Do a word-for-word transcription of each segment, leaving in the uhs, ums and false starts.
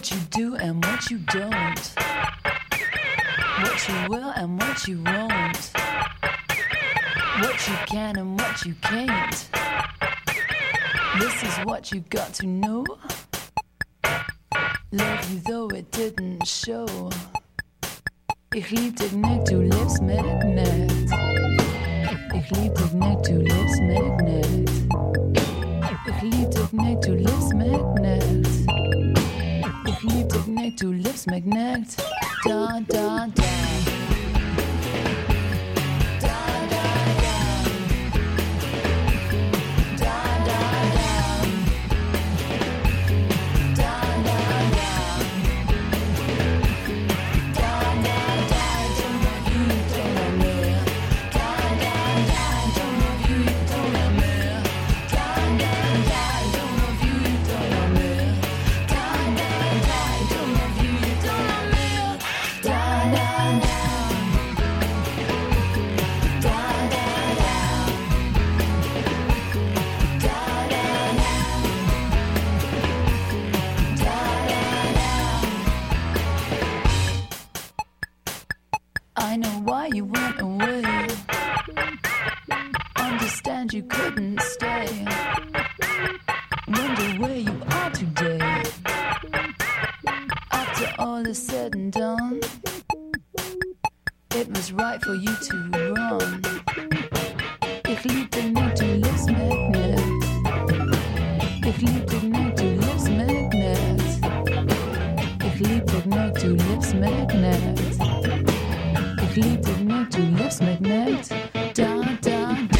what you do and what you don't, what you will and what you won't, what you can and what you can't. This is what you got to know. Love you though it didn't show. Ich lieb dich nicht, du lebst mit nicht. Ich lieb dich nicht, du lebst mit nicht. Ich lieb dich nicht, du lebst mit nicht. Ich lieb dich nicht, du lebst mit nicht. Da, da, da. I know why you went away. Understand you couldn't stay. Wonder where you are today. After all is said and done, it was right for you to run. Ich lieb dich nicht, du lebst mit nicht. Ich lieb dich nicht, du lebst mit nicht. Ich lieb dich nicht, du lebst mit nicht. Ich lieb dich nicht, du lebst mit nicht. Da, da, da.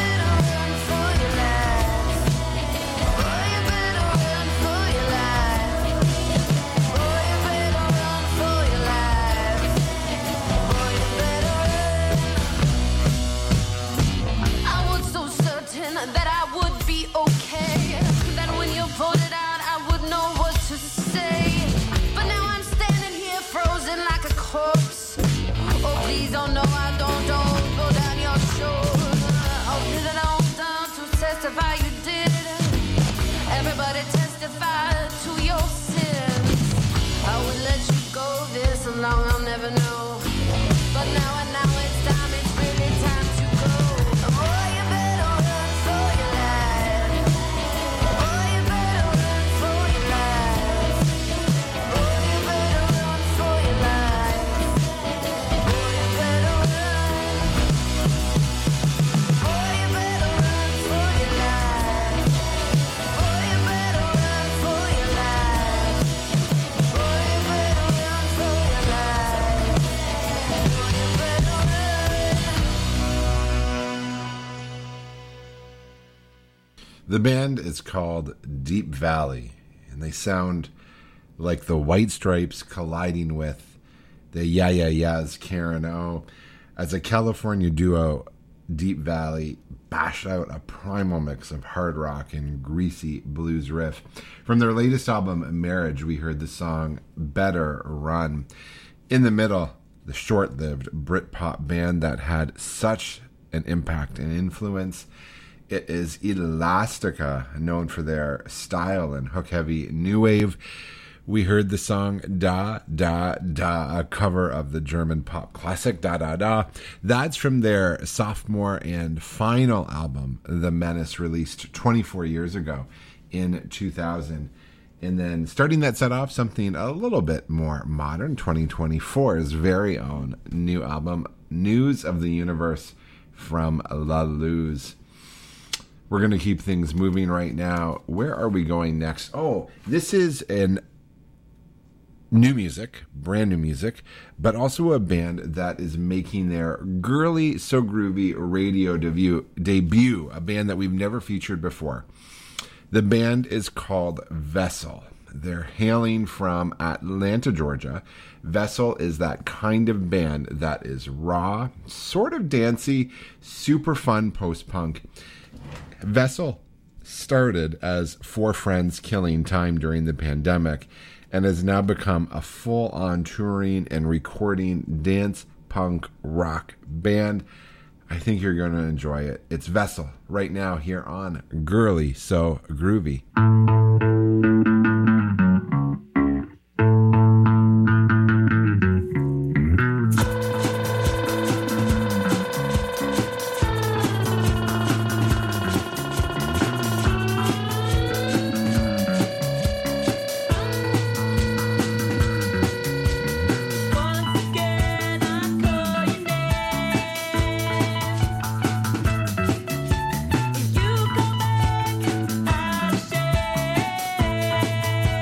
For your life. The band is called Deep Valley, and they sound like the White Stripes colliding with the Yeah Yeah Yeahs, Karen O. As a California duo, Deep Valley bashed out a primal mix of hard rock and greasy blues riff. From their latest album, Marriage, we heard the song Better Run. In the middle, the short-lived Britpop band that had such an impact and influence. It is Elastica, known for their style and hook-heavy new wave. We heard the song Da Da Da, a cover of the German pop classic Da Da Da. That's from their sophomore and final album, The Menace, released twenty-four years ago in two thousand. And then starting that set off, something a little bit more modern, twenty twenty-four's very own new album, News of the Universe from La Luz. We're going to keep things moving right now. Where are we going next? Oh, this is an new music, brand new music, but also a band that is making their Girly So Groovy radio debut, debut, a band that we've never featured before. The band is called Vessel. They're hailing from Atlanta, Georgia. Vessel is that kind of band that is raw, sort of dancey, super fun post-punk. Vessel started as four friends killing time during the pandemic and has now become a full-on touring and recording dance punk rock band. I think you're going to enjoy it. It's Vessel right now here on Girly So Groovy. You come back, I'll share.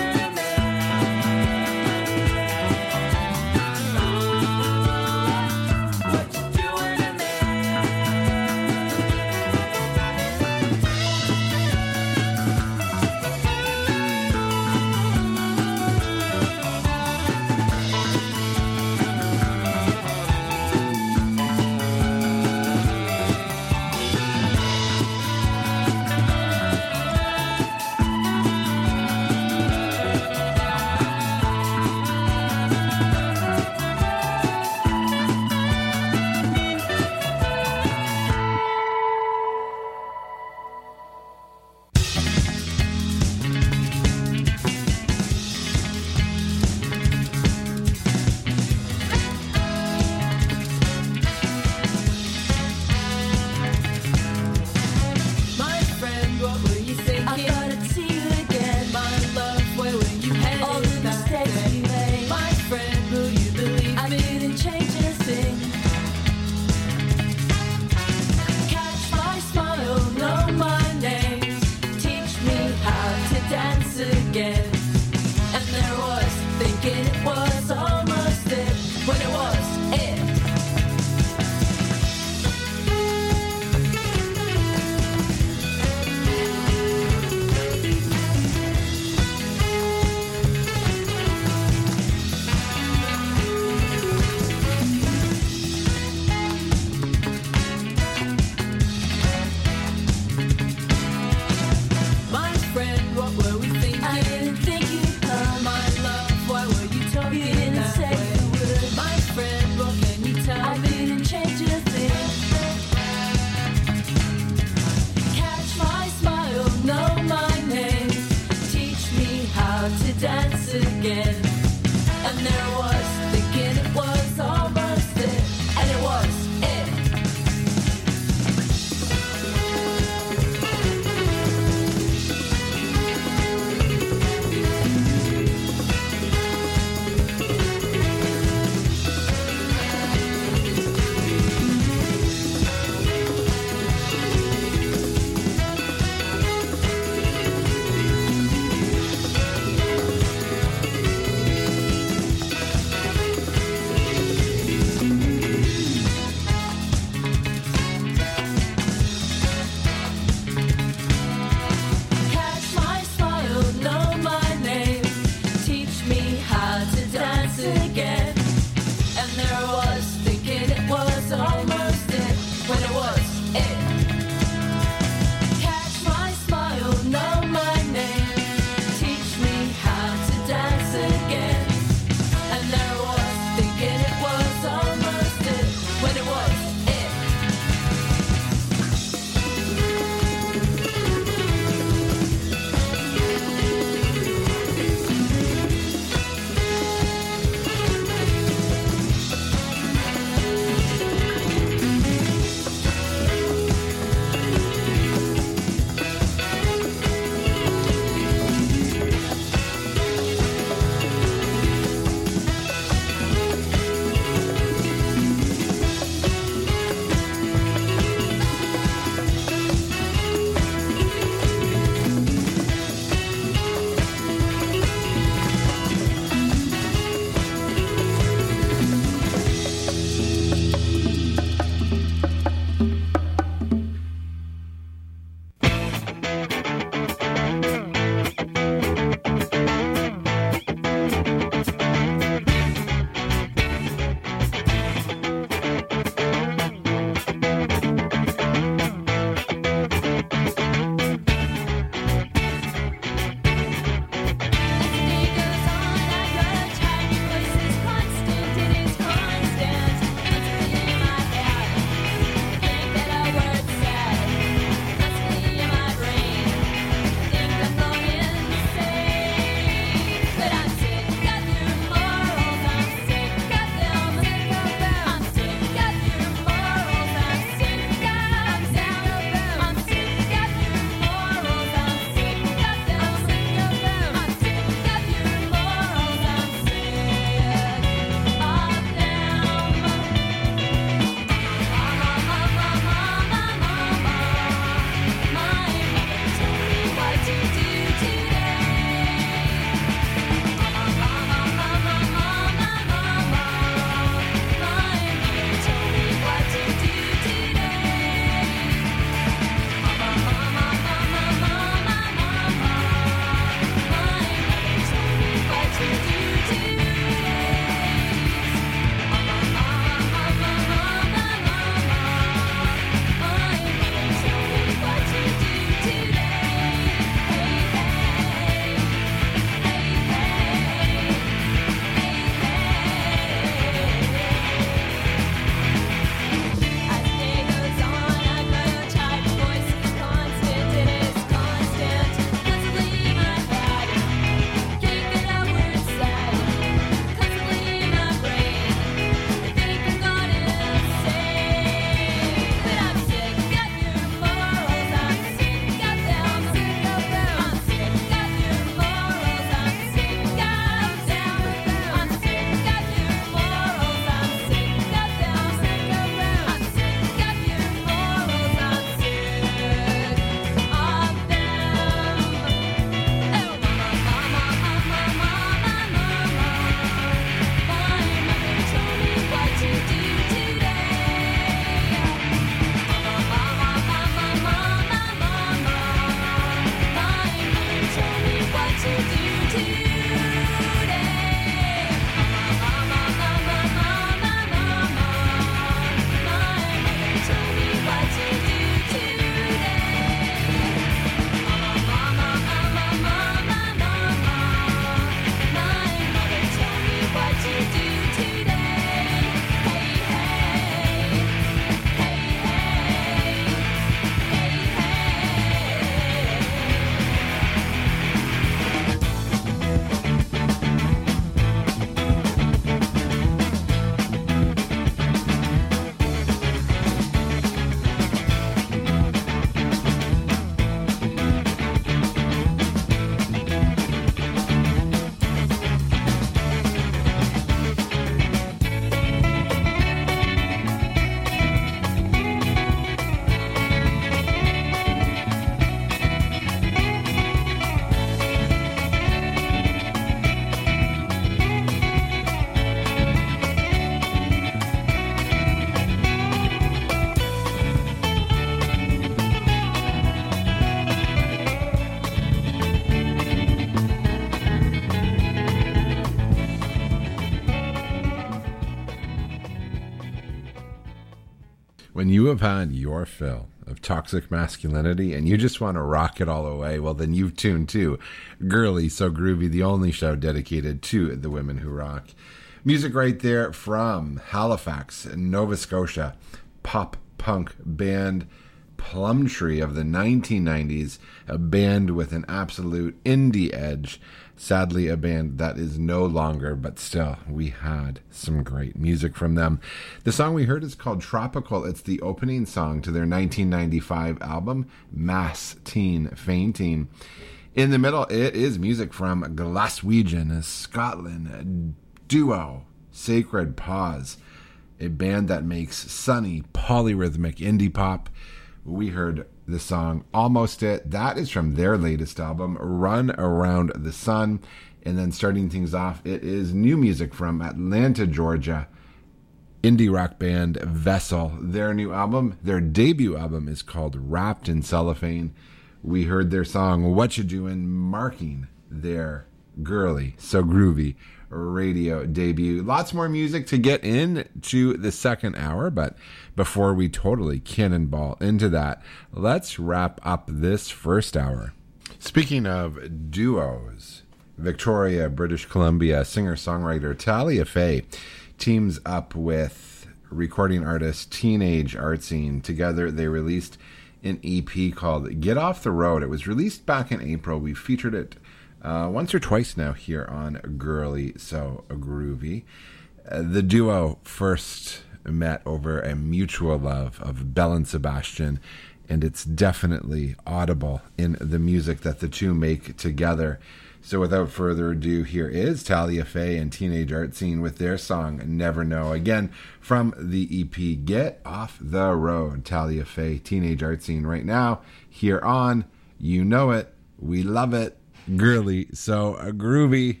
When you have had your fill of toxic masculinity and you just want to rock it all away, well, then you've tuned to Girly So Groovy, the only show dedicated to the women who rock. Music right there from Halifax, Nova Scotia, pop-punk band Plumtree of the nineteen nineties, a band with an absolute indie edge. Sadly, a band that is no longer, but still, we had some great music from them. The song we heard is called Tropical. It's the opening song to their nineteen ninety-five album, Mass Teen Fainting. In the middle, it is music from Glaswegian, Scotland, duo Sacred Paws, a band that makes sunny, polyrhythmic indie pop. We heard the song Almost It. That is from their latest album, Run Around the Sun. And then starting things off, it is new music from Atlanta, Georgia, indie rock band Vessel. Their new album, their debut album, is called Wrapped in Cellophane. We heard their song What You Doin', marking their Girly So Groovy radio debut. Lots more music to get into the second hour, but before we totally cannonball into that, let's wrap up this first hour. Speaking of duos, Victoria, British Columbia singer-songwriter Talia Faye teams up with recording artist Teenage Art Scene. Together they released an E P called Get Off the Road. It was released back in April. We featured it Uh, once or twice now here on Girly So Groovy. Uh, the duo first met over a mutual love of Belle and Sebastian, and it's definitely audible in the music that the two make together. So without further ado, here is Talia Faye and Teenage Art Scene with their song Never Know. Again, from the E P Get Off the Road. Talia Faye, Teenage Art Scene right now here on You Know It, We Love It, Girly So Groovy.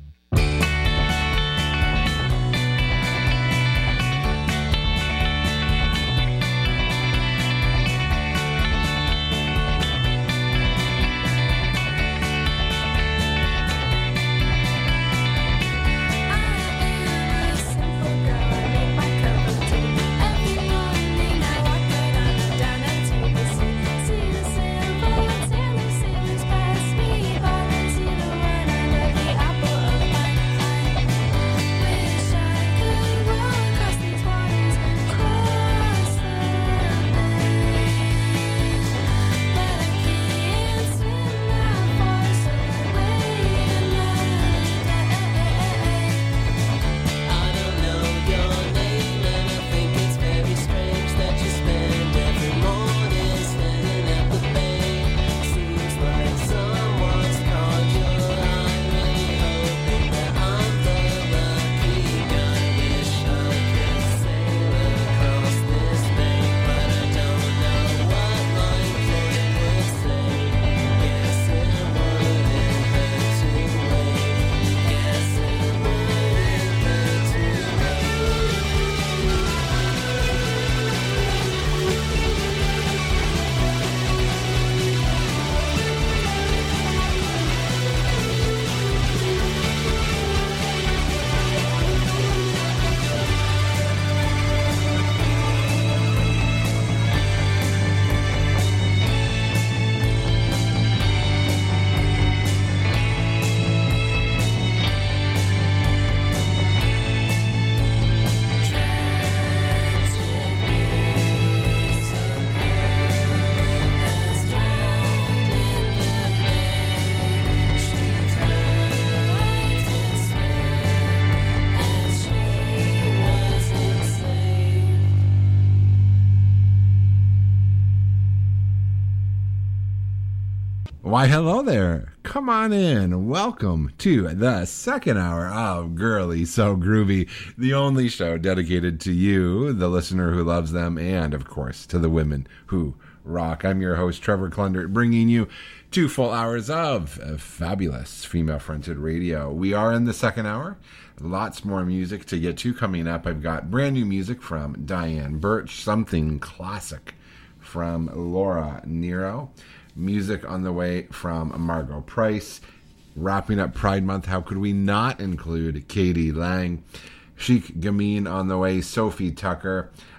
Why, hello there. Come on in. Welcome to the second hour of Girly So Groovy, the only show dedicated to you, the listener who loves them, and, of course, to the women who rock. I'm your host, Trevor Klundert, bringing you two full hours of, of fabulous female-fronted radio. We are in the second hour. Lots more music to get to coming up. I've got brand new music from Diane Birch, something classic from Laura Nero. Music on the way from Margot Price. Wrapping up Pride Month, how could we not include Katie Lang? Chic Gamine on the way, Sophie Tucker.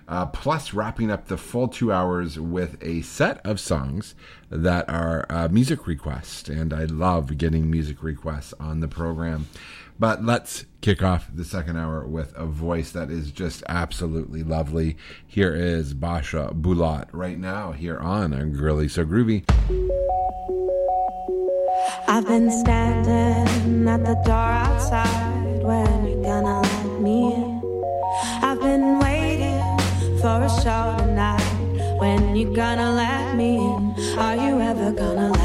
Uh, plus, wrapping up the full two hours with a set of songs that are uh, music requests. And I love getting music requests on the program. But let's kick off the second hour with a voice that is just absolutely lovely. Here is Basha Bulat right now here on Girly So Groovy. I've been standing at the door outside. When you gonna let me in? I've been waiting for a show tonight. When you gonna let me in? Are you ever gonna let me in?